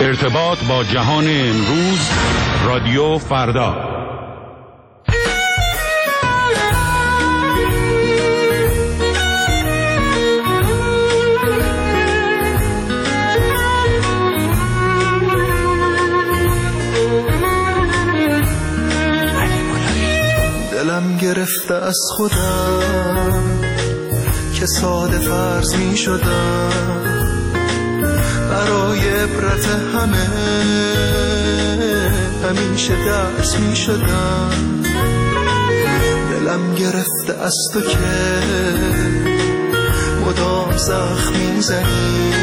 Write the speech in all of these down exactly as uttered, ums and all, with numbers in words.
ارتباط با جهان امروز، رادیو فردا. دلم گرفته از خودم که ساده فرض می شدم، برای عبرت همه همیشه درس می شدم. دلم گرفته از تو که مدام زخم می زنی،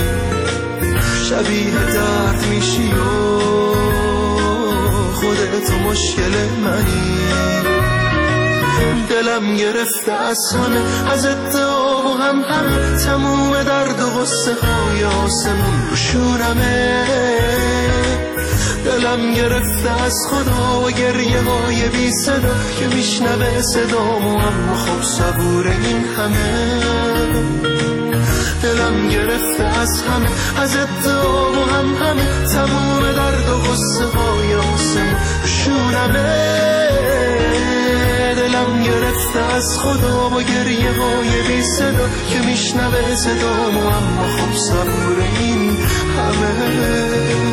شبیه درد می شی و خودت مشکل منی. دلم گرفته از همه، از ادعا و هم هم تموم درد و غصه های آسمون رو شونمه. دلم گرفته از خدا و گریه های بی صدا که میشنوه صدامو، اما خب صبور این همه. دلم گرفته از همه، از ادعا و هم همه تموم درد و غصه های آسمون رو شونمه. دلم گرفته از خدا با گریه های بی صدا که میشنوه صدامو، اما خب صبور این همه.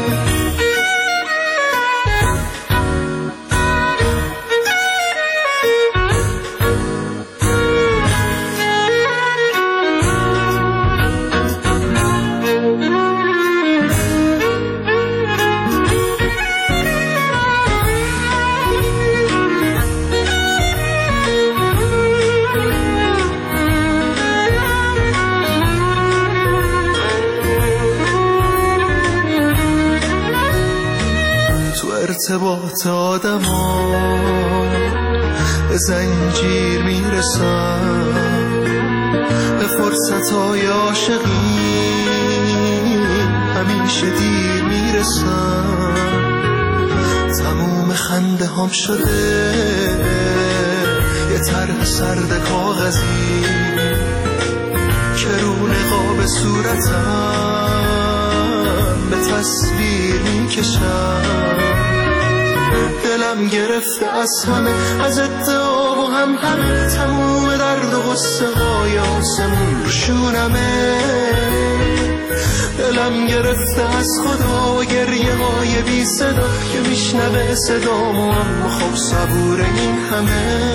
ارتباط آدم ها به زنجیر میرسن، به فرصت های عاشقی همیشه دیر میرسن. تموم خنده هم شده یه طرح سرد کاغذی که رو نقاب صورتم به تصویر میکشن. دلم گرفته از همه، از ادعا و هم همه تموم درد و غصه های آسمون رو شونمه. دلم گرفته از خدا و گریه های بی صدا که میشنوه صدامو، اما خب صبور این همه.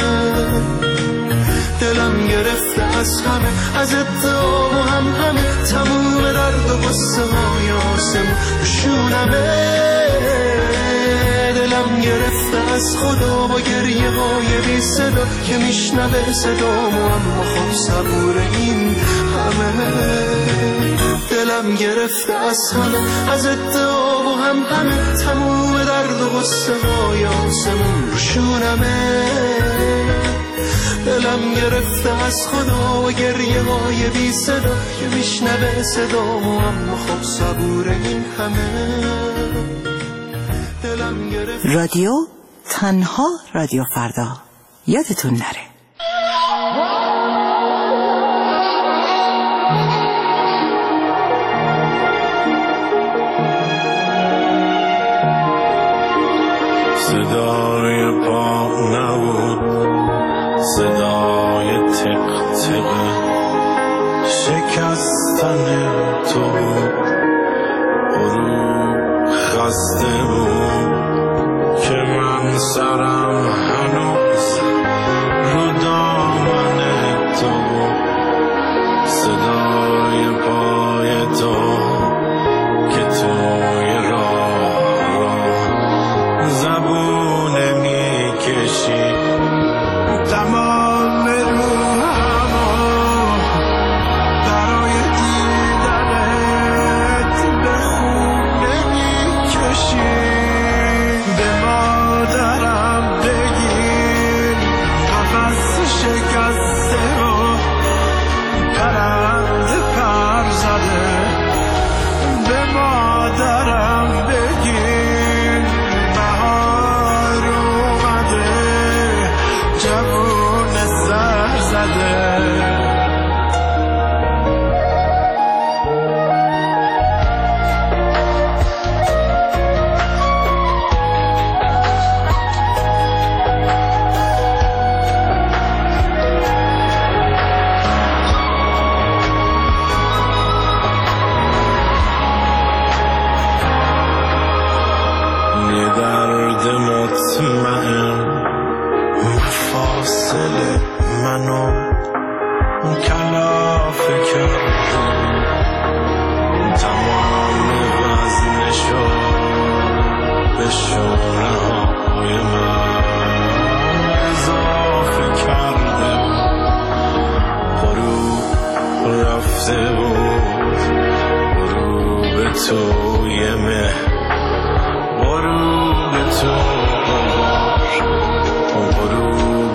دلم گرفته از همه، از ادعا و هم همه تموم درد و غصه های آسمون رو شونمه. دلم گرفته از خدا با گریه های بی صدا که میشنوه صدامو، اما خب صبور این همه. دلم گرفته از همه، از ادعا و هم همه تموم درد و غصه های آسمون رو شونمه. دلم گرفته از خدا و گریه های بی صدا که میشنوه صدامو، اما خب صبور این همه. رادیو تنها رادیو فردا، یادتون نره. صدای پا نبود، صدای تق تق شکستن تو بود. غروب خسته بود که من سرم هنوز رو درد مطمئن مفاصل منو کلافه کرده تمام وزنشو به شونه های من اضافه کرده غروب رفته بود غروب توی مه غروب تو غروب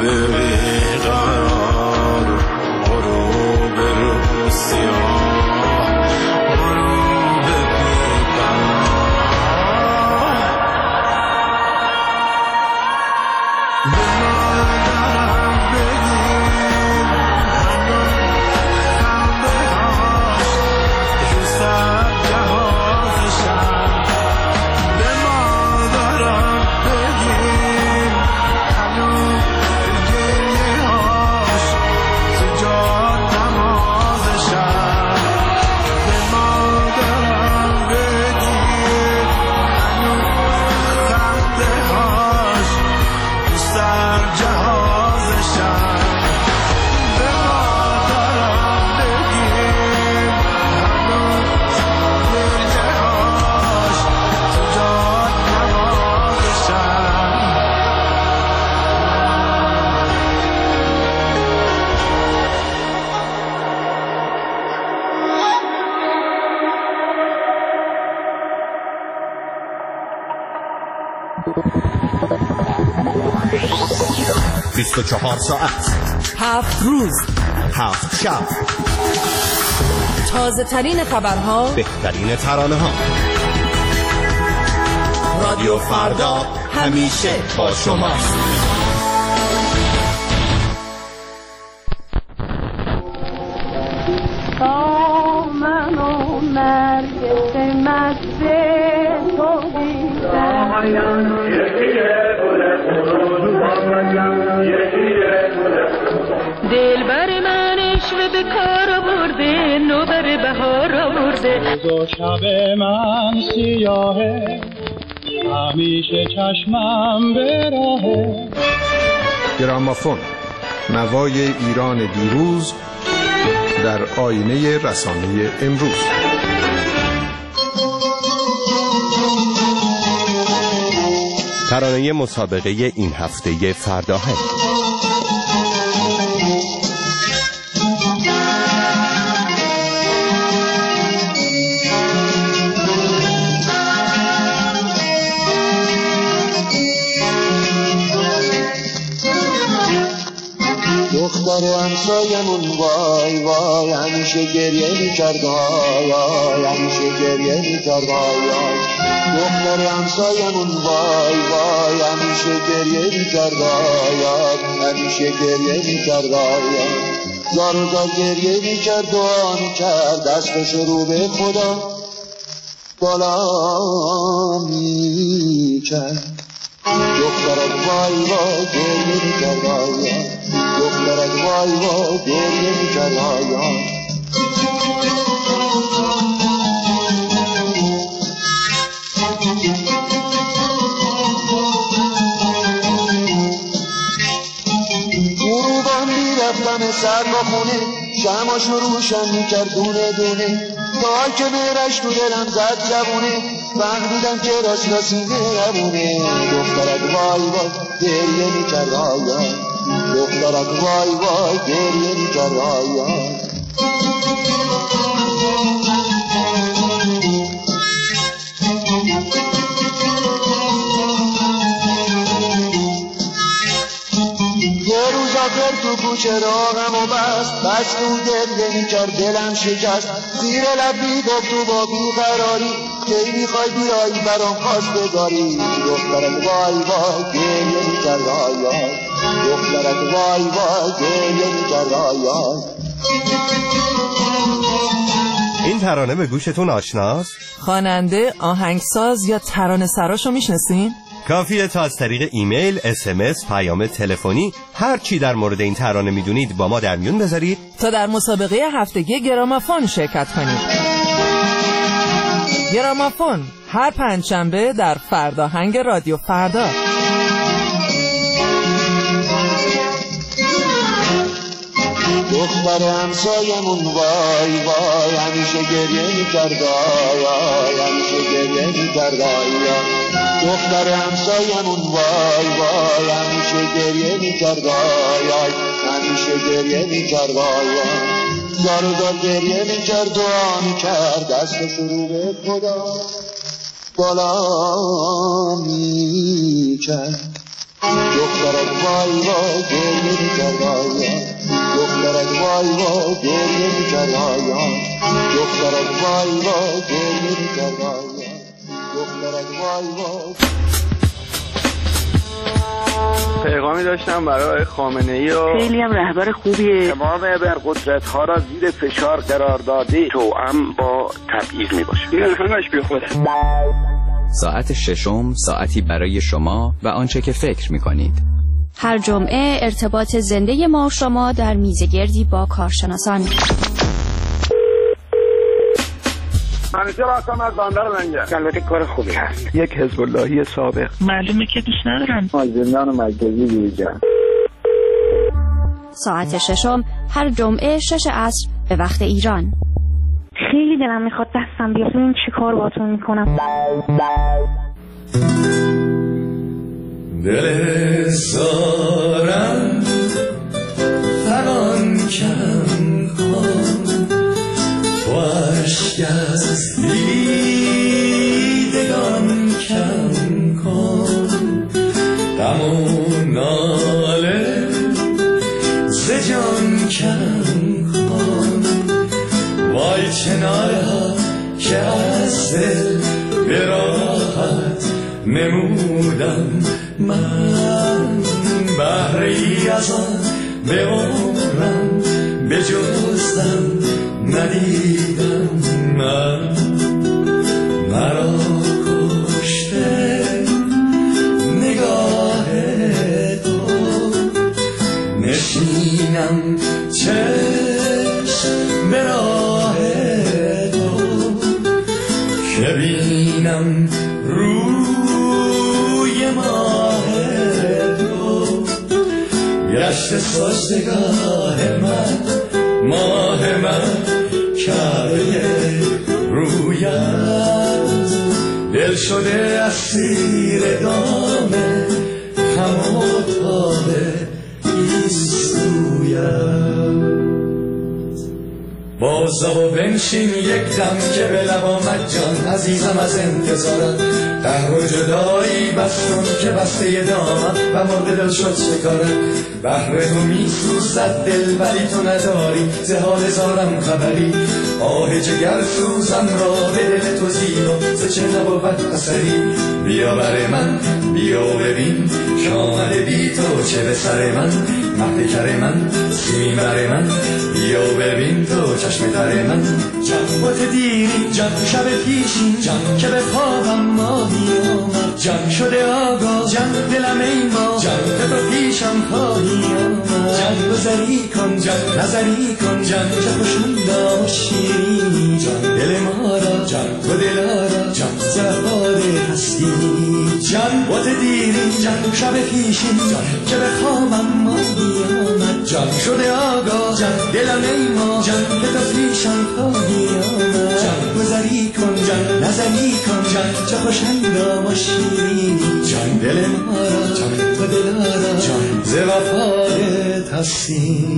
بیقرار غروب رو سیاه غروب بیقرار به مادرم بگیر هنوز خنده هاش رو سر جهازشم به مادرم بگیر هنوز گریه هاش تو جا نمازشم به مادرم بگیر هنوز خنده هاش تو سر جهازشم به مادرم بگیر هنوز گریه هاش تو جا نمازشم بیست و چهار ساعت، هفت روز، هفت شب، تازه ترین خبرها، بهترین ترانه ها. رادیو فردا همیشه با شماست. تا من و نرگس مست تو دیدم دلبر من عشق به کار برده نوبر بهار آورده دو شب من سیاهه همیشه چشمم به راهه. گرامافون، نوای ایران دیروز در آینه رسانه امروز. ترانه مسابقه این هفته فرداهه. دختر همسایمون وای وای همیشه گریه میکرد وای وای همیشه گریه میکرد وای وای دختر همسایمون وای وای همیشه گریه میکرد وای وای همیشه گریه میکرد وای وای زار و زار گریه میکرد دعا میکرد دستش رو به خدا بالا میکرد دخترت وای وای گریه میکرد وای وای دخترت وای وای گریه میکرد وای وای غروبان میرفتم سر با خونه شمعاش رو روشن میکرد دونه دونه تا که میرش تو دلم زد زبونه فهمیدم که راست راستی نبونه دخترت وای وای گریه میکرد وای وای دخترت وای وای گریه میکرد وای وای یه روز آخر تو کوچه راهم و بست بست و گریه میکرد دلم شکست زیر لب میگفت تو با بیقراری کی میخوای بیایی برام خواستگاری دخترت وای وای گریه میکرد وای وای دخترت وای وای گریه میکرد وای وای. این ترانه به گوشتون آشناست؟ خواننده، آهنگساز یا ترانه سراشو میشناسین؟ کافیه تا از طریق ایمیل، اس ام اس، پیام تلفنی هر چی در مورد این ترانه میدونید با ما در میون بذارید تا در مسابقه هفتگی گرامافون شرکت کنید. گرامافون هر پنجشنبه در فرداهنگ رادیو فردا. دختر همسایمون وای وای همیشه گریه میکرد آی همیشه گریه میکرد آی دختر همسایمون وای وای همیشه گریه میکرد آی همیشه گریه میکرد آی دارو دار گریه میکرد دعا میکرد دست شروع به خدا بالا میکرد دخترک وای وای گریه میکرد آی دخترک وای وای گریه میکرد آیا دخترک وای وای گریه میکرد آیا دخترک وای وای. پیغامی داشتم برای خامنه‌ای و خیلی هم رهبر خوبیه. تمام ابرقدرت ها را زیر فشار قرار داده توأم با تبعیض میباشه. این همش بی خوده. ساعت ششم ساعتی برای شما و آنچه که فکر میکنید. هر جمعه ارتباط زنده ما و شما در میزگردی با کارشناسان. منیجر هستم از بندر لنگر. البته کار خوبی هست. یک حزب اللهی سابق. معلومه که دوست ندارم. از زندان مرکزی بیرون. ساعت ششم هر جمعه شش عصر به وقت ایران. خیلی دلم میخواد دستم بیاد ببینم چی کار باتون میکنم. دل سارم فغان کم کن تو عشق از دیدگان کم کن غم و ناله ز جان کم کن وای چناره ها که از دل به راحت نمودم من بهره ای از آن به عمرم به جزدم ندیدم من مرا کشته نگاه تو نشینم چشم به راه تو که بینم روی ماه تو گشت سجدگاه من ماه من کعبه رویت دل شده اسیر دام غم و تاب ایستویت بازا و بنشین یک دم که به لب آمد جان عزیزم از انتظارم قهر و جدایی بستون که بسته دامم و مرد دل شد شکارم بهر تو می سوزد دل ولی تو نداری ز حال زارم خبری آه جگر سوزم را به دل تو زیبا ز چه نبود اثری بیا بر من بیا ببین که آمده بی تو چه به سر من مهد کر من سیمین بر من بیا ببین تو چشم تر من جان بات دیری جان شب پیشین جان که به خوابم ماهی آمد جان شده آگاه جان دلم ای ما جان که تو پیشم خواهی آمد جان گذری کن جان نظری کن جان چه خوشنودم و شیرینی جان دل ما را جان و دلارا جان زهار هستی جان بات دیری جان شب پیشین جان که به خوابم ماهی آمد جان شده آگاه جان دلم ای ما جان که تو پیشم خواهی آمد جان گذری کن جان نظری کن جان چه خوشنودم و شیرینی جان دل ما را جان و دلارا جان ز وفایت هستی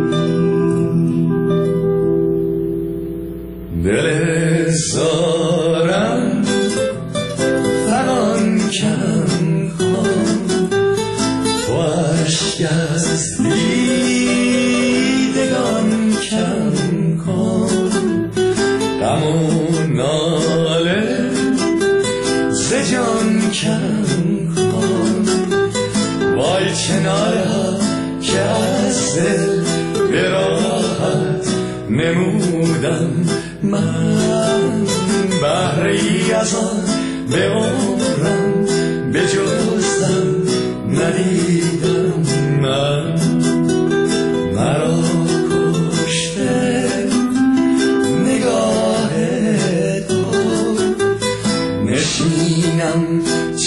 دل زارم فغان کم کن تو عشق از دیدگان کم کن غم و ناله ز جان کم کن وای چناره ها که از دل به راحت نمودم من بهره ای از آن به عمرم به جزدم ندیدم من مرا کشته نگاه تو بینم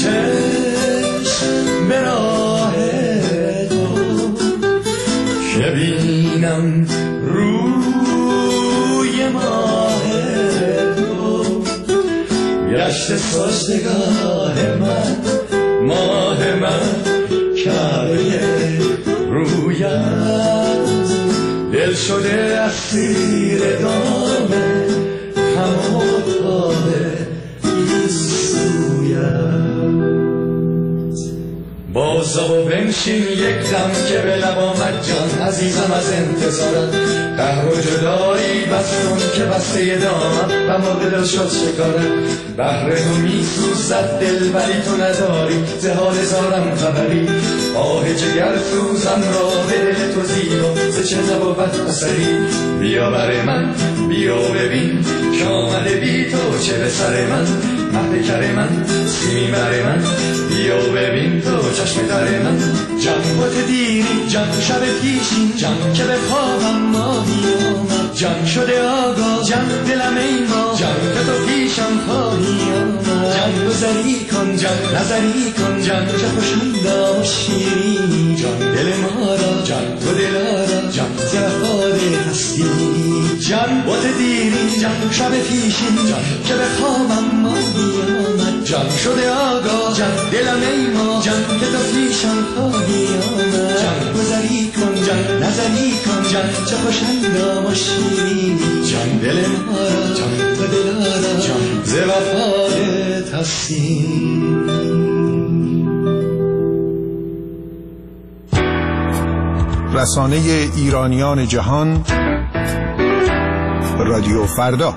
چشم به راه تو، که بینم روی ماه تو، گشت سازدگاه من، ماه من، کعبه رویت، دل شده اسیر دامه هموطان این سویت. بازا و بنشین یک دم که به لب آمد جان عزیزم از انتظارت، قهر و جدایی بستون که بسته دامم و مرد دل شد شکارت. بهر تو می سوزد دل ولی تو نداری ز حال زارم خبری، آه جگر سوزم را به دل تو زیر و ز چه نبود اثری. بیا بر من بیا ببین که آمده بی تو چه به سر من، مهد کر من سیمی بر من، بیا ببین تو چشم در من. جنبات دیری جنب شب پیشین جنب که به خوابم ماهی آمد، جنب شده آگاه جنب دلم ایما جنب که تو پیشم خواهی آمد. جنب گذری کن جنب نظری کن جنب که خوشندام و شیرینی، جنب دل ما را جنب تو دلارا جنب زفاده هستی. جنبات دیری جنب شب پیشین جنب که به خوابم ماهی آمد، جنب شده آگاه جنب دلم ایما جنب که تو پیشم خواهی آمد. جنب گذری کن جنب نظری کن جنب چه خوشندام و شیرینی، جنب دل ما را جنب تو دلارا جنب ز وفادت هستی. رسانه ایرانیان جهان رادیو فردا.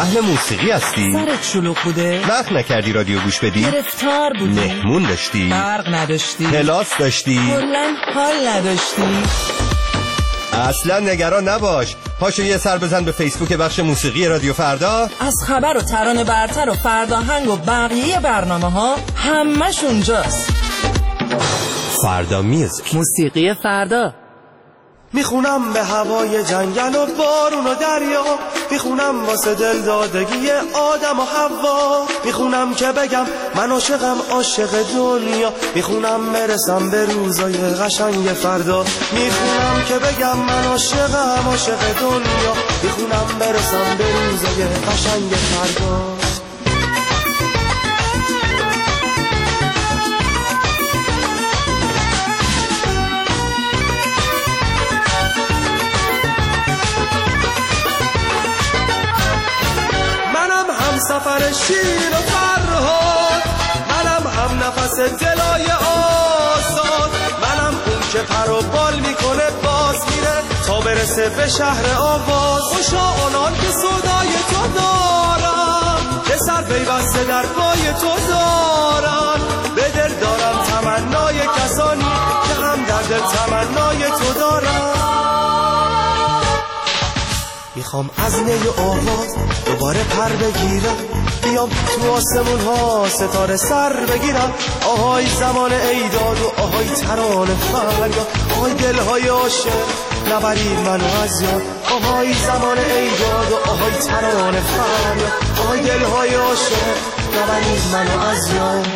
اهل موسیقی هستی؟ سرت شلوغ بوده؟ وقت نکردی رادیو گوش بدی؟ گرفتار بودی؟ مهمون داشتی؟ برق نداشتی؟ کلاس داشتی؟ کلاً حال نداشتی؟ اصلا نگران نباش. پاشو یه سر بزن به فیسبوک بخش موسیقی رادیو فردا. از خبر و ترانه برتر و فرداهنگ و بقیه برنامه ها همش اونجاست. فردا میوزیک، موسیقی فردا. میخونم به هوای جنگل و بارون و دریا، میخونم واسه دل دادگی آدم و حوا، میخونم که بگم من عاشقم عاشق دنیا، میخونم برسم به روزای قشنگ فردا، میخونم که بگم من عاشقم عاشق دنیا، میخونم برسم به روزای قشنگ فردا. سفر شیر و فرهاد، منم هم نفس دلای آزاد، منم اون که پر و بال میکنه باز میره تا برسه به شهر آواز. خوشا آنان که صدای تو دارم، که سر پیوسته در پای تو دارن، به دل دارم تمنای کسانی که هم در دل تمنای تو دارن. میخوام از نی و آواز دوباره پر بگیرم، بیام تو آسمون ها ستاره سر بگیرم. آهای زمان ایداد و آهای ترانه فریاد، آهای دلهای عاشق نبرید منو از یاد. آهای زمان ایداد و آهای ترانه فریاد، آهای دلهای عاشق نبرید منو از یاد.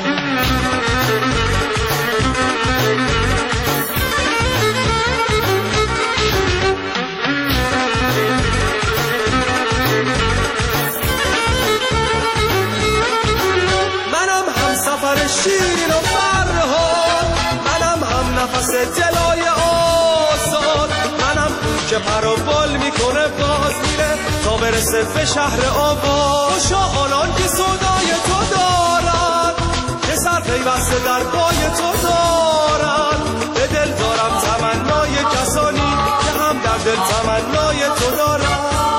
شیرین و فرهاد، منم هم نفس دلای آزاد، منم که پر و بال میکنه باز میره تا برسه به شهر آواز. خوشا آنان که صدای تو دارن، که سر پیوسته در پای تو دارن، به دل دارم تمنای کسانی که هم در دل تمنای تو دارن.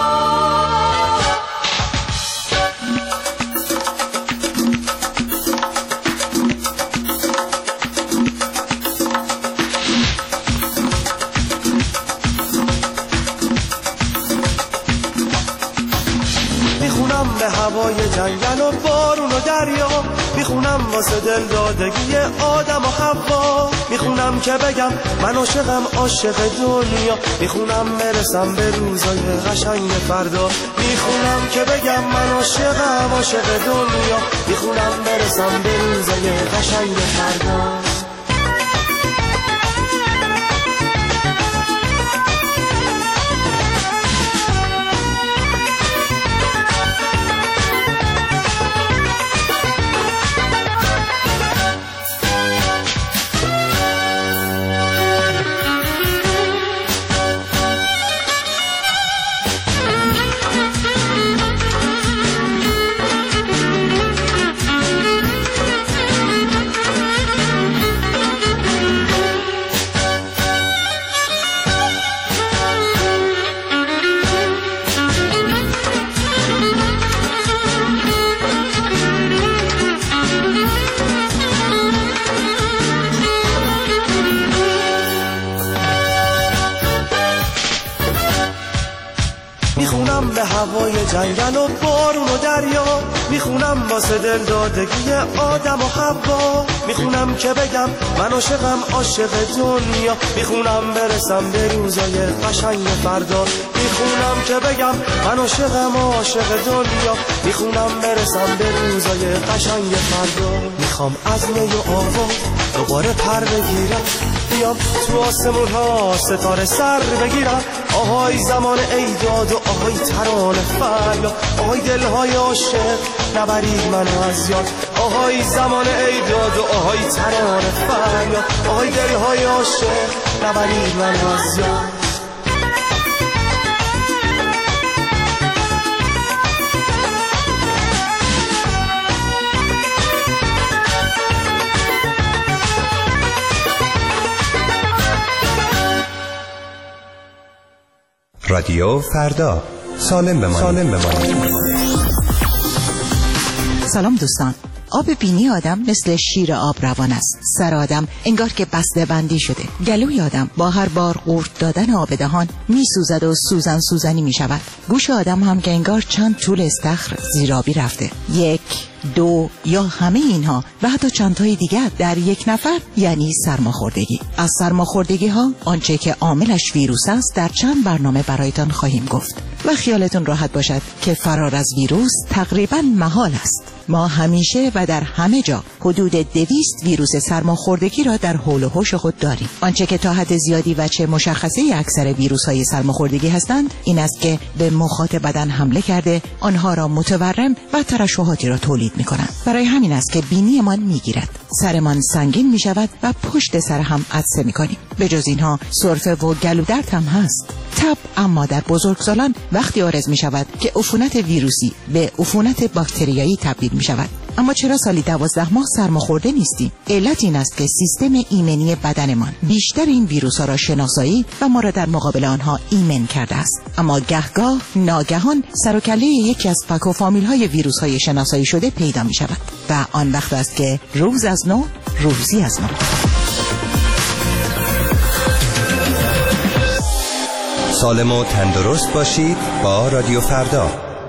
به هوای جنگل و بارون و دریا، میخونم واسه دل دادگی آدم و حوا، میخونم که بگم من عاشقم عاشق دنیا، میخونم برسم به روزای قشنگ فردا، میخونم که بگم من عاشقم عاشق دنیا، میخونم برسم به روزای قشنگ فردا. میخونم به هوای جنگل و بارون و دریا، میخونم واسه دل دادگی آدم و حوا، میخونم که بگم من عاشقم عاشق دنیا، میخونم برسم به روزای قشنگ فردا، میخونم که بگم من عاشقم عاشق دنیا، میخونم برسم به روزای قشنگ فردا. میخوام از نی و آواز دوباره پر بگیرم، بیام تو آسمون ها ستاره سر بگیرم. آهای زمان ایداد و آهای ترانه فریاد، آهای دلهای عاشق نبرید منو از یاد. آهای زمان ایداد و آهای ترانه فریاد، آهای دلهای عاشق نبرید منو از یاد. رادیو فردا، سالم بمانید. سلام دوستان. آب بینی آدم مثل شیر آب روان است. سر آدم انگار که بسته بندی شده. گلوی آدم با هر بار قورت دادن آب دهان می سوزد و سوزن سوزنی می شود. گوش آدم هم که انگار چند طول استخر زیرابی رفته. یک، دو یا همه اینها و حتی چند تای دیگر در یک نفر یعنی سرماخوردگی. از سرماخوردگی ها آنچه که عاملش ویروس است در چند برنامه برایتان خواهیم گفت و خیالتون راحت باشد که فرار از ویروس تقریبا محال است. ما همیشه و در همه جا حدود دویست ویروس سرماخوردگی را در حول و حوش خود داریم. آنچه که تا حد زیادی و چه مشخصه اکثر ویروس های سرماخوردگی هستند این است که به مخاط بدن حمله کرده آنها را متورم و ترشحاتی را تولید می کنند. برای همین است که بینیمان می گیرد، سرمان سنگین می شود و پشت سر هم عطسه می کنیم. به جز اینها سرفه و گلودرد هم هست. تب اما در بزرگسالان وقتی عارض می شود که عفونت ویروسی به عفونت باکتریایی تبدیل می شود. اما چرا سالی دوازده ماه سرماخورده نیستیم؟ علت این است که سیستم ایمنی بدنمان بیشتر این ویروس ها را شناسایی و ما را در مقابل آنها ایمن کرده است. اما گهگاه ناگهان سر و کله یکی از فک و فامیل های ویروس های شناسایی شده پیدا می شود و آن وقت است که روز از نو روزی از نو. سالم و تندرست باشید با رادیو فردا.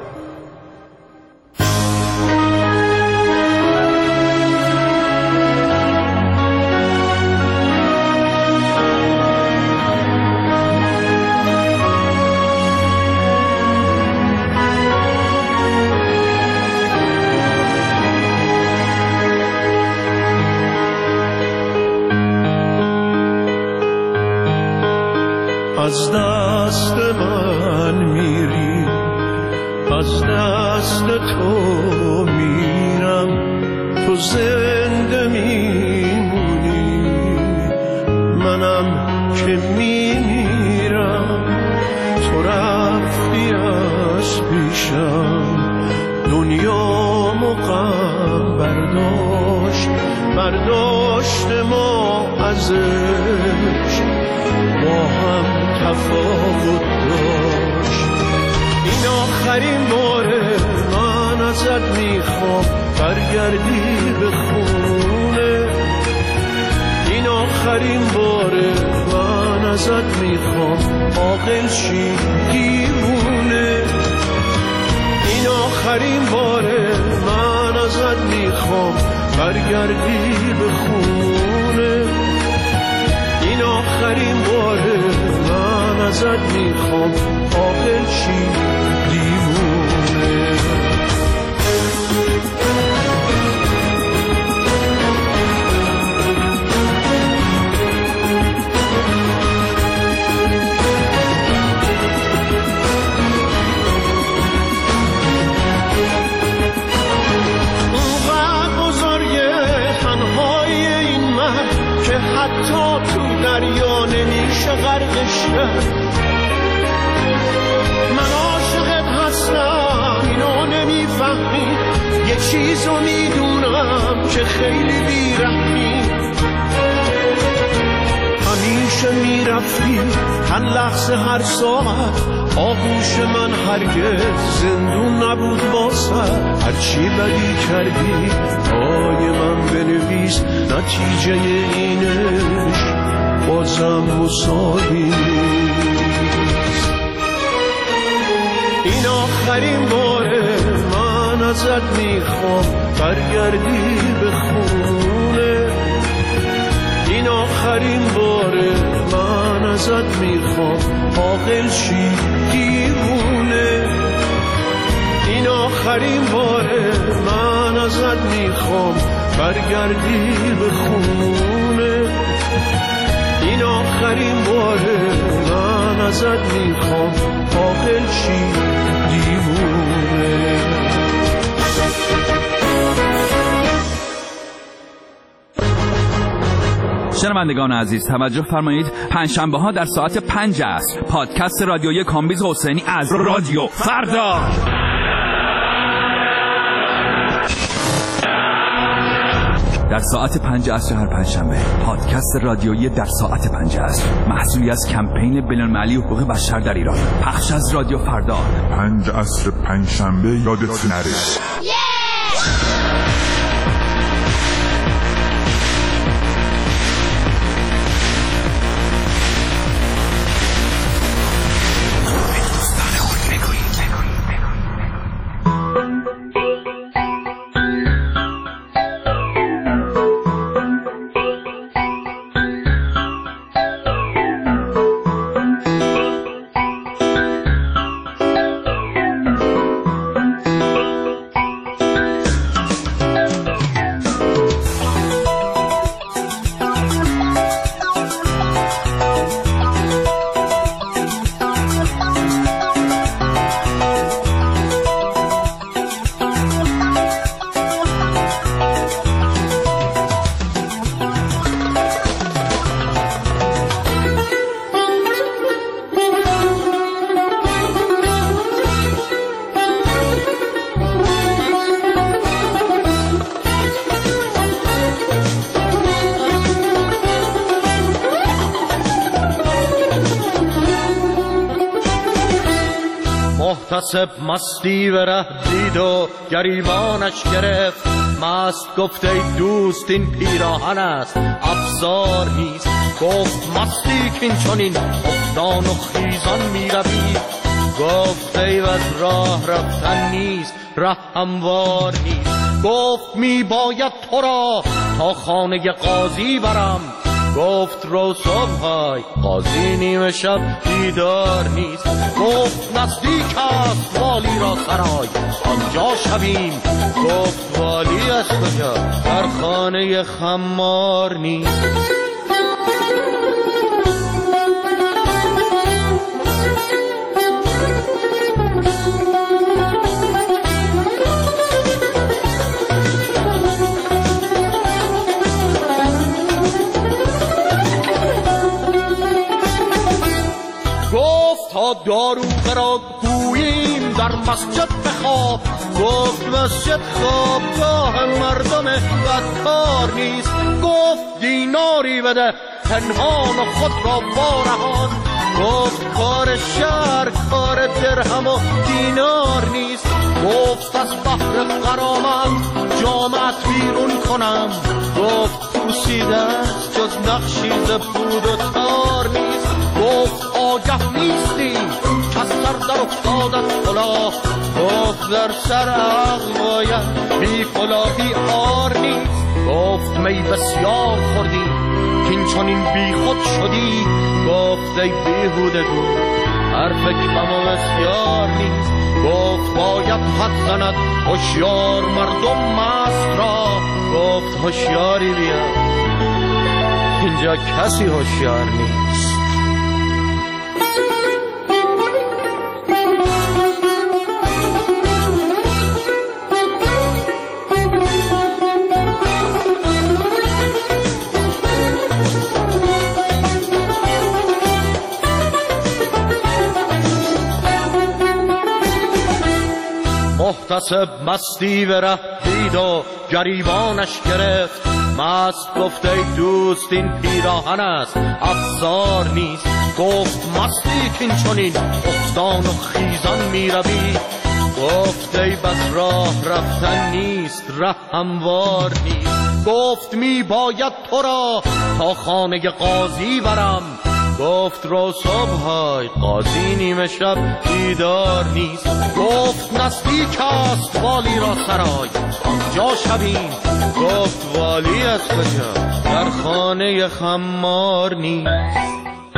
از دست من میری، از دست تو میرم، تو زنده میمونی، منم که میمیرم. تو رفتی از پیشم، دنیامو غم برداشت، برداشت ما ازش، با هم تفاوت داشت. این آخرین باره من ازت میخوام برگردی به خونه. این آخرین باره من ازت میخوام عاقل شی دیوونه. این آخرین باره من ازت میخوام برگردی به خونه. این آخرین باره من ازت میخوام عاقل شی دیوونه. اونقدر بزرگه تنهای این من که حتی تو دریا نمیشه غرقش کرد. من عاشقت هستم اینو نمیفهمی، یه چیزو میدونم که خیلی بیرحمی. همیشه میرفتی هر لحظه هر ساعت، آغوش من هرگز زندون نبود واسه. هرچی بدی کردی پای من بنویس، نتیجه اینش بازم مساوی نیست. این آخرین باره من ازت میخوام برگردی به خونه. این آخرین باره من ازت میخوام عاقل شی دیوونه. این آخرین باره من ازت میخوام برگردی به خونه. این آخرین باره من ازت میخوام عاقل شی دیوونه. شنوندگان عزیز توجه فرمایید، پنجشنبه ها در ساعت پنج عصر پادکست رادیویی کامبیز حسینی از رادیو فردا. در ساعت پنج عصر هر پنجشنبه پادکست رادیویی در ساعت پنج عصر، محصولی از کمپین بین‌المللی حقوق بشر در ایران، پخش از رادیو فردا. پنج عصر پنجشنبه یادت نره. محتسب مستی و ره دید و گریبانش گرفت، مست گفت ای دوست این پیراهن است افسار نیست. گفت مستی کین چنین افتان و خیزان می روی، گفت ای از راه رفتن نیست ره هموار نیست. گفت می باید تو را تا خانه قاضی برم، گفت رو صبحای قاضی نیمه شب دیدار نیست. گفت نزدیک است والی را سرای آنجا شویم، گفت والی از کجا در خانه خمار نیست. تا دارو را گوییم در مسجد بخواب، گفت مسجد خوابگاه مردم بدکار نیست. گفت دیناری بده پنهان و خود را وارهان، گفت کار شهر کار درهم و دینار نیست. گفت از بحر غرامت جامعت بیرون کنم، گفت پوسیده است جز نقشی ز پود و تار نیست. گفت آگه نیستی از سر در افتادت کلاه، گفت در سر عقل باید بی کلاهی عار نیست. گفت می بسیار خوردی کین چنین بی خود شدی، گفت ای بیهوده گو حرف کم و بسیار نیست. گفت باید حد زند هوشیار مردم مست را، گفت هوشیاری بیا اینجا کسی هوشیار نیست. محتسب مستی و ره دید و گریبانش گرفت، مست گفت ای دوست این پیراهن است افسار نیست. گفت مستی کین چنین افتان و خیزان می روی، گفت ای بس راه رفتن نیست ره هموار نیست. گفت می باید تو را تا خانه قاضی برم، گفت رو صبحای قاضی نیمه شب دیدار نیست. گفت نزدیک است والی را سرای آنجا شویم، گفت والی از کجا در خانه خمار نیست.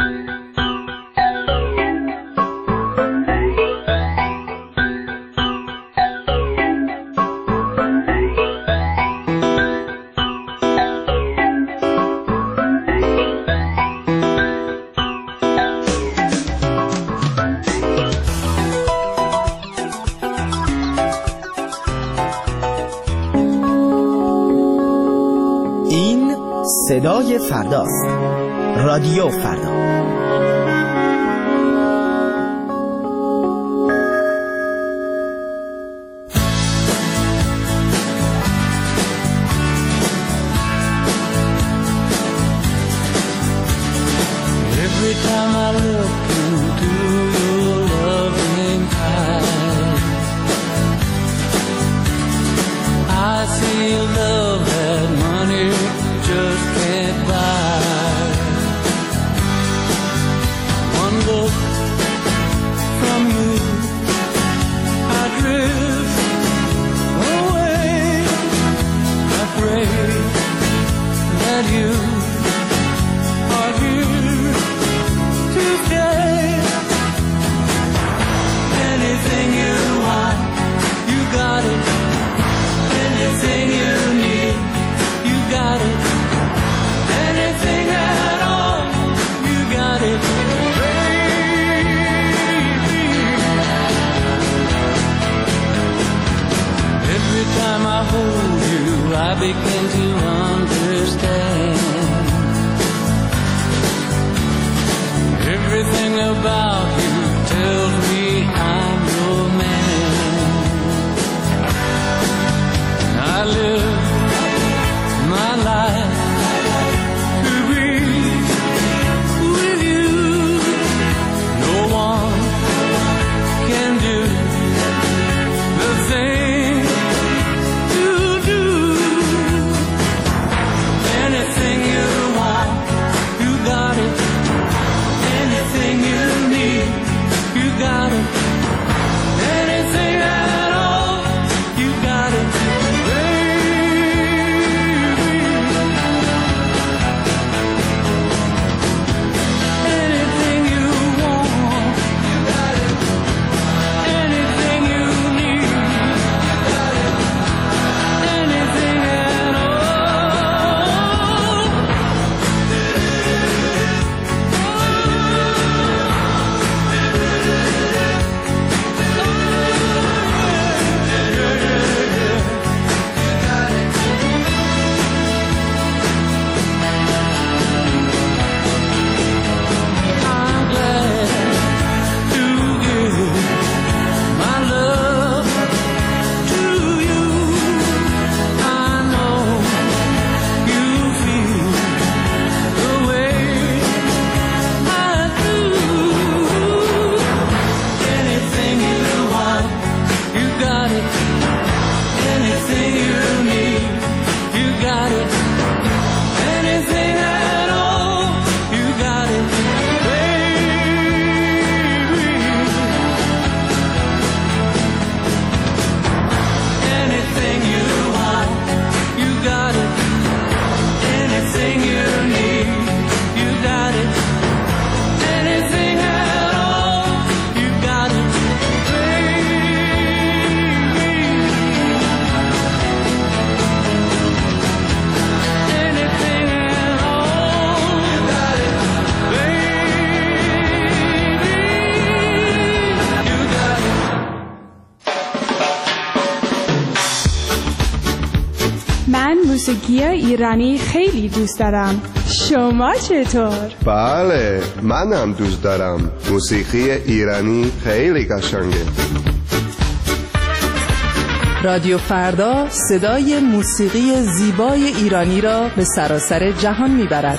صدای فرداست. رادیو فردا. Every time I look into your loving eyes, I see a love that money just can't buy. One look from you, I drift away. I pray that you are here to stay. Anything you want, you got it. Anything you need, you got it. Anything at all, you got it, baby. Every time I hold you, I begin to understand. Everything about you tells me I'm your man. I live my life with you. No one can do موسیقی ایرانی خیلی دوست دارم. شما چطور؟ بله، منم دوست دارم. موسیقی ایرانی خیلی قشنگه. رادیو فردا صدای موسیقی زیبای ایرانی را به سراسر جهان میبرد.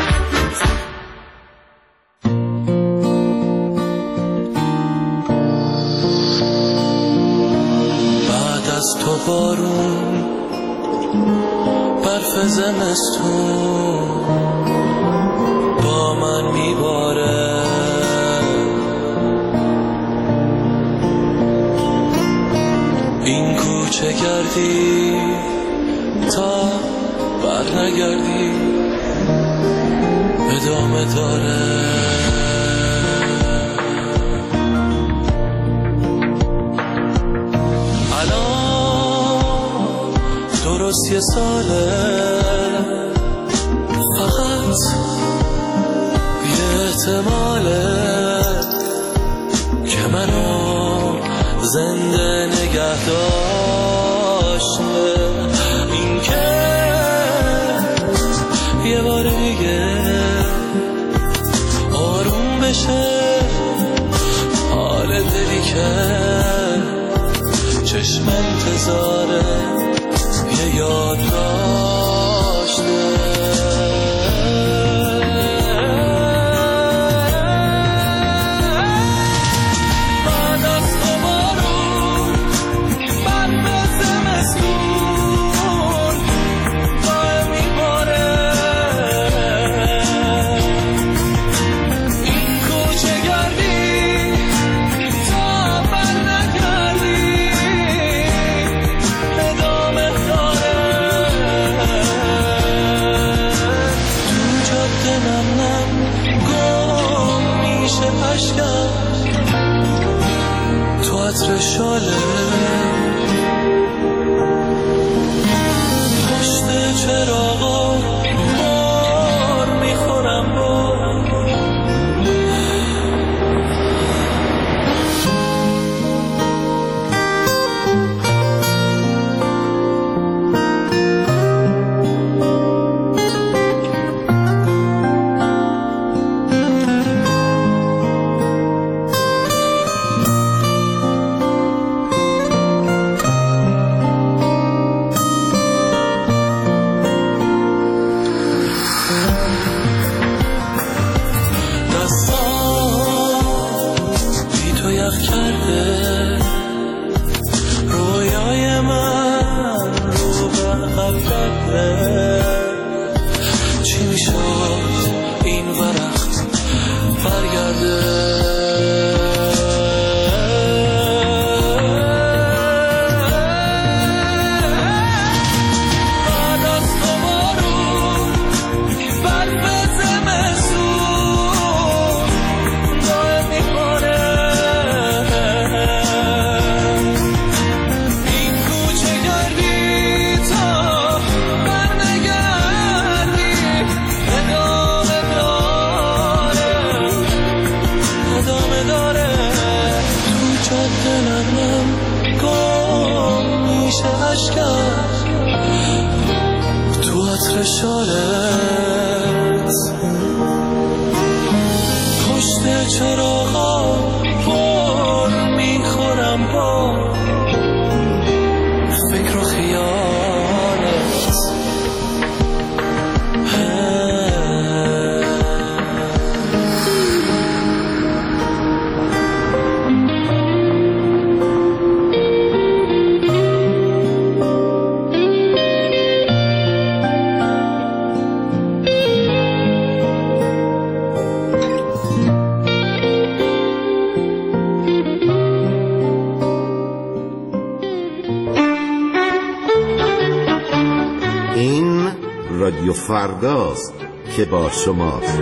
بعد از تو بارون، برف زمستون با من میباره، این کوچه گردی تا بر نگردی ادامه داره. الان درست یه ساله، فقط یه احتماله که منو زنده نگه داشته، این که یه بار دیگه آروم بشه حال دلی که چشم انتظاره یه یاد داشته. شاله پشت چراغا بار میخورم با رادیو فرداست که با شماست.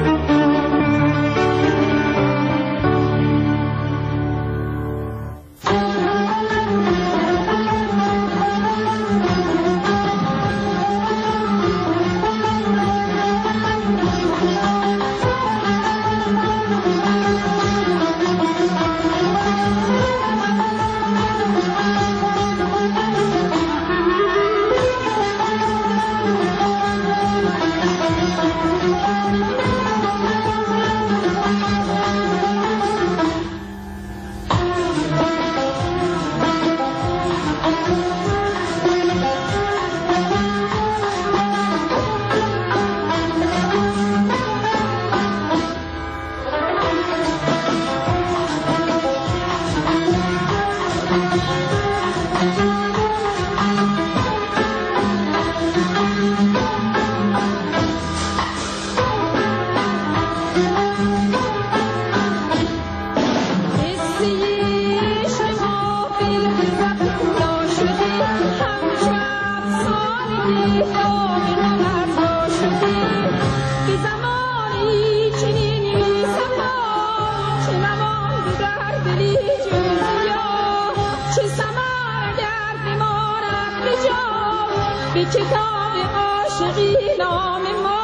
چه ثمر گر بماند به جا بی کتاب عاشقی نام ما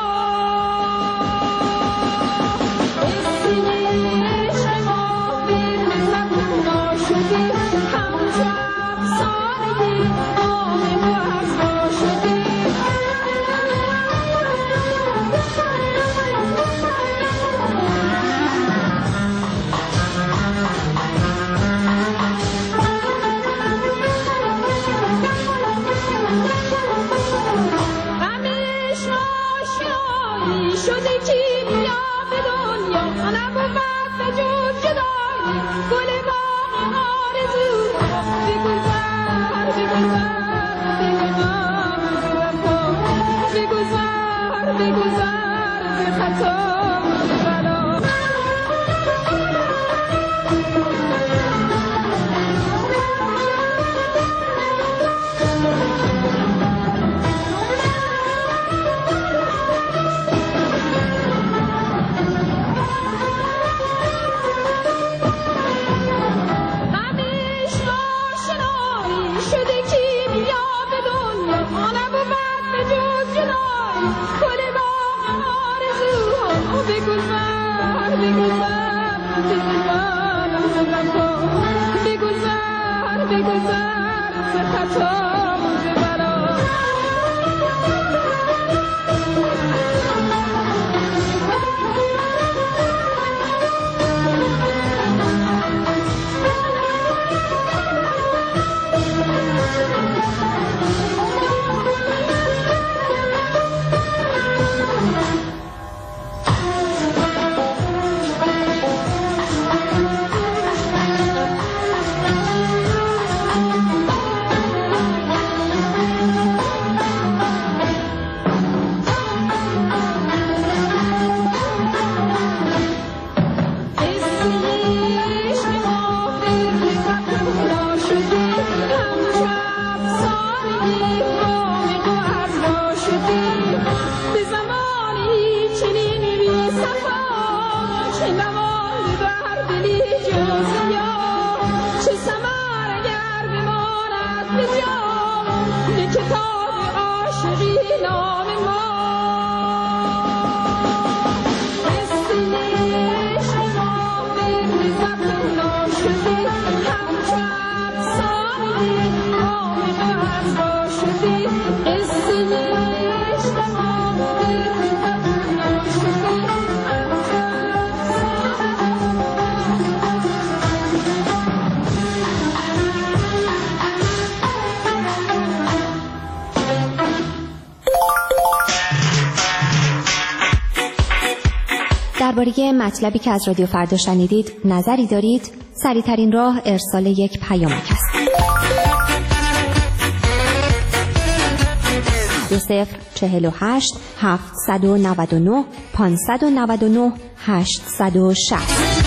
درباره مطلبی که از رادیو فردا شنیدید نظری دارید؟ سریع‌ترین راه ارسال یک پیامک است. دو صفر چهل و هشت هفتصد و نود و نه پانصد و نود و نه هشتصد و شصت.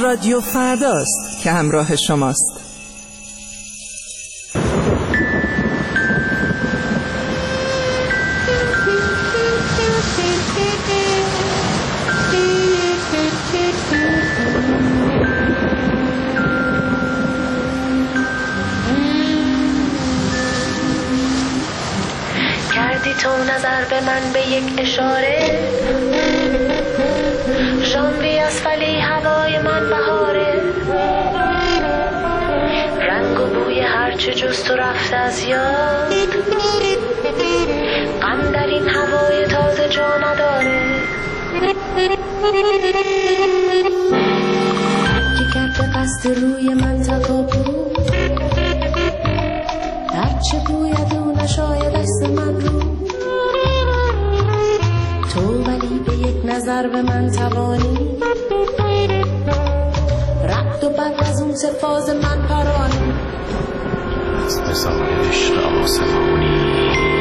رادیو فرداست که همراه شماست. کردی تو نظر به من به یک اشاره، ژانویه از ولی هوای من بهاره، رنگ و بوی هرچه جز تو رفته از یاد، غم در این هوای تازه جا نداره. که کرده قصد روی من تکابو، هرچه بوید او نشاید دست من رو، تو ولی به یک نظر به من توانی، رد و بد از اون سفاز من پرانی، از نظام عشق آسمانی.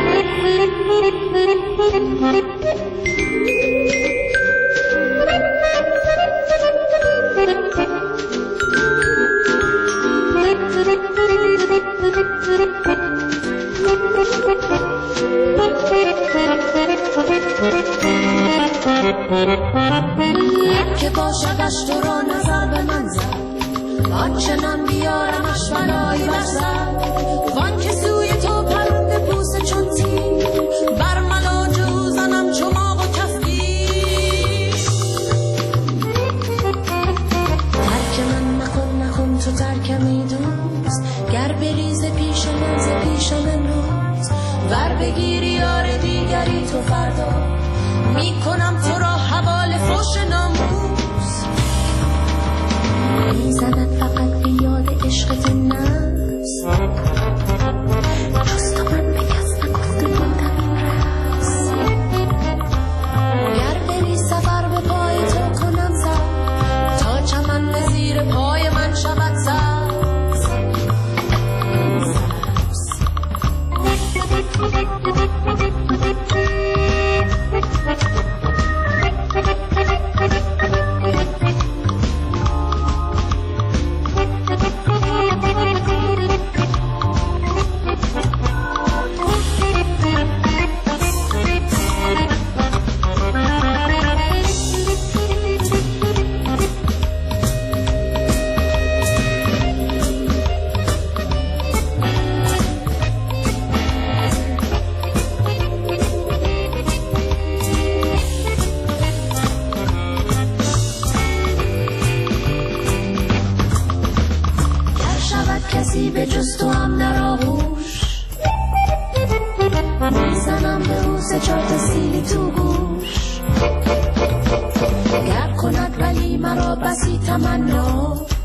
که باشدش تو را نظر به من زد، آنچنان بیارمش بلایی بر سر، وان که سوی تو پرنده پوست چون تیر، بر ملاج او زنم چماق و کفگیر. ترک من نکن نکن تو ترکمی دوست، گر بریز پیش من ز پیش من روز، ور بگیری یار دیگری تو فردا، میکنم تو را حوال فوش ناموس. میزند فقط بیاد عشقت نفس، جز تو من به کس نگفته بودم این رس، گر بری سفر به پای تو کنم سر، تا چمن به زیر پای من شود سبز. کسی به جز تو هم در آغوش، میزنم به او سه چهار تا سیلی تو گوش، گر کند ولی مرا بسی تمنا،